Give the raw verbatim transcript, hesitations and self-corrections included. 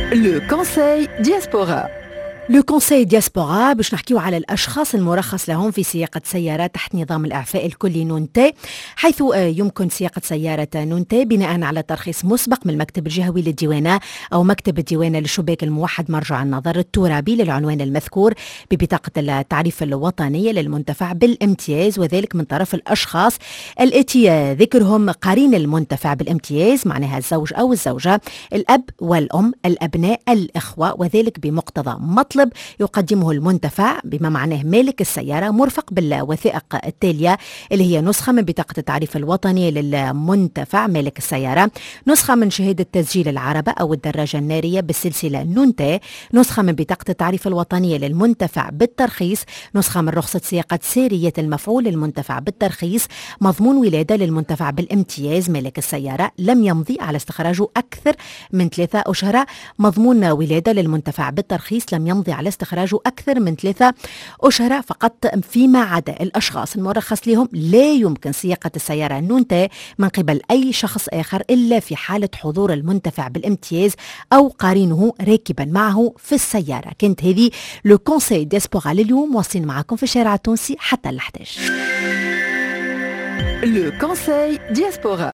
Le Conseil Diaspora. لو كونساي دياسبورا باش نحكيو على الأشخاص المرخص لهم في سياقة سيارة تحت نظام الإعفاء الكلي نونتي، حيث يمكن سياقة سيارة نونتي بناء على ترخيص مسبق من المكتب الجهوي للديوانة أو مكتب الديوانة للشباك الموحد مرجع النظر الترابي للعنوان المذكور ببطاقة التعريف الوطنية للمنتفع بالامتياز، وذلك من طرف الأشخاص التي ذكرهم قرين المنتفع بالامتياز، معناها الزوج أو الزوجة، الأب والأم، الأبناء، الإخوة، وذلك بمقتضى مطلب يقدمه المنتفع بما معناه مالك السيارة، مرفق بالوثائق التالية اللي هي نسخة من بطاقة التعريف الوطني للمنتفع مالك السيارة، نسخة من شهادة تسجيل العربة أو الدراجة النارية بالسلسلة نونتي، نسخة من بطاقة التعريف الوطنية للمنتفع بالترخيص، نسخة من رخصة سياقة سيرية المفعول للمنتفع بالترخيص، مضمون ولادة للمنتفع بالامتياز مالك السيارة لم يمضي على استخراجه أكثر من ثلاثة أشهر، مضمون ولادة للمنتفع بالترخيص لم يمضي على استخراجه أكثر من ثلاثة أشهر فقط، فيما عدا الأشخاص المرخص لهم لا يمكن سياقة السيارة نونتي من قبل أي شخص آخر إلا في حالة حضور المنتفع بالامتياز أو قارينه راكبا معه في السيارة. كانت هذه لو كونساي دياسبورا لليوم، واصلين معكم في الشارع التونسي حتى الحداش. Le Conseil Diaspora.